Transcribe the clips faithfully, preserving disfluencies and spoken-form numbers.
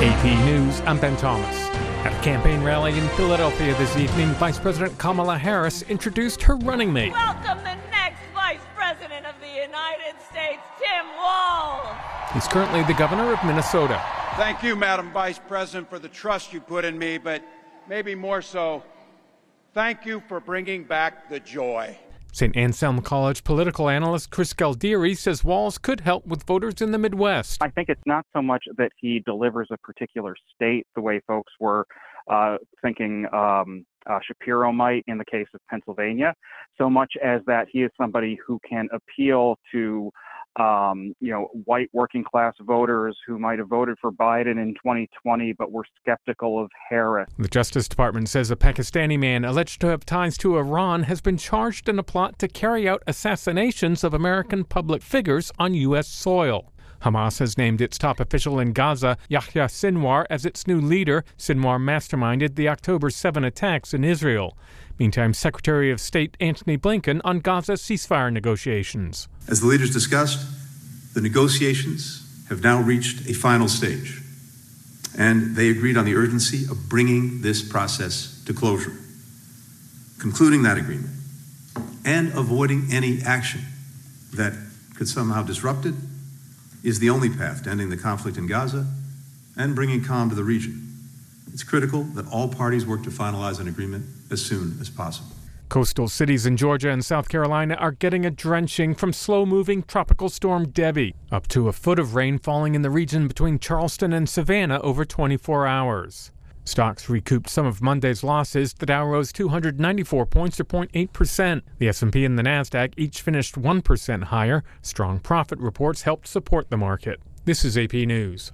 A P News, I'm Ben Thomas. At a campaign rally in Philadelphia this evening, Vice President Kamala Harris introduced her running mate. Welcome the next Vice President of the United States, Tim Walz. He's currently the governor of Minnesota. Thank you, Madam Vice President, for the trust you put in me, but maybe more so, thank you for bringing back the joy. Saint Anselm College political analyst Chris Galdieri says Walz could help with voters in the Midwest. I think it's not so much that he delivers a particular state the way folks were uh, thinking um, uh, Shapiro might in the case of Pennsylvania, so much as that he is somebody who can appeal to Um, you know, white working class voters who might have voted for Biden in twenty twenty but were skeptical of Harris. The Justice Department says a Pakistani man alleged to have ties to Iran has been charged in a plot to carry out assassinations of American public figures on U S soil. Hamas has named its top official in Gaza, Yahya Sinwar, as its new leader. Sinwar masterminded the October seventh attacks in Israel. Meantime, Secretary of State Antony Blinken on Gaza ceasefire negotiations. As the leaders discussed, the negotiations have now reached a final stage, and they agreed on the urgency of bringing this process to closure. Concluding that agreement and avoiding any action that could somehow disrupt it is the only path to ending the conflict in Gaza and bringing calm to the region. It's critical that all parties work to finalize an agreement as soon as possible. Coastal cities in Georgia and South Carolina are getting a drenching from slow-moving tropical storm Debby. Up to a foot of rain falling in the region between Charleston and Savannah over twenty-four hours. Stocks recouped some of Monday's losses. The Dow rose two hundred ninety-four points, or zero point eight percent. The S and P and the Nasdaq each finished one percent higher. Strong profit reports helped support the market. This is A P News.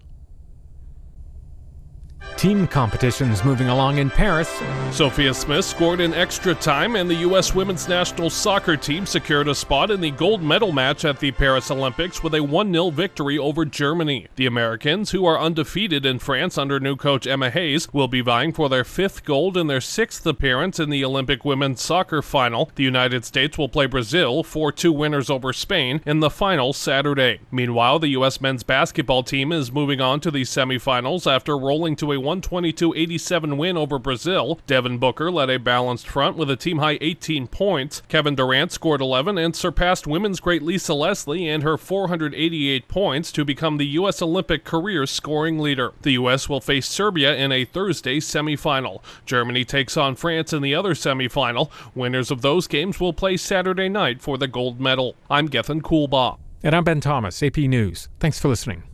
Team competitions moving along in Paris. Sophia Smith scored in extra time, and the U S women's national soccer team secured a spot in the gold medal match at the Paris Olympics with a one nil victory over Germany. The Americans, who are undefeated in France under new coach Emma Hayes, will be vying for their fifth gold and their sixth appearance in the Olympic women's soccer final. The United States will play Brazil, four two winners over Spain, in the final Saturday. Meanwhile, the U S men's basketball team is moving on to the semifinals after rolling to a one twenty-two eighty-seven win over Brazil. Devin Booker led a balanced front with a team-high eighteen points. Kevin Durant scored eleven and surpassed women's great Lisa Leslie and her four hundred eighty-eight points to become the U S Olympic career scoring leader. The U S will face Serbia in a Thursday semifinal. Germany takes on France in the other semifinal. Winners of those games will play Saturday night for the gold medal. I'm Gethin Coolbaugh. And I'm Ben Thomas, A P News. Thanks for listening.